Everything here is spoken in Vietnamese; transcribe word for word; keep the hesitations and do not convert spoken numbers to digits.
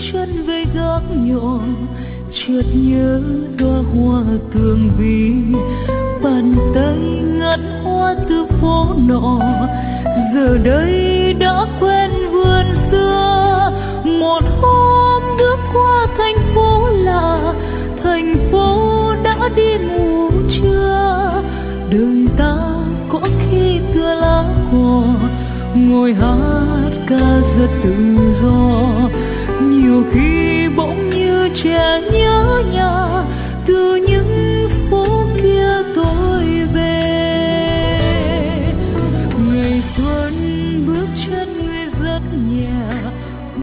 chân về góc nhỏ, chợt nhớ đóa hoa tường vi, bàn tay ngắt hoa từ phố nọ, giờ đây đã quen vườn xưa. Một hôm bước qua thành phố lạ, thành phố đã đi ngủ chưa? Đời ta có khi tựa lá cỏ, ngồi hát ca rất tự do. Nhiều khi bỗng như trẻ nhớ nhà, từ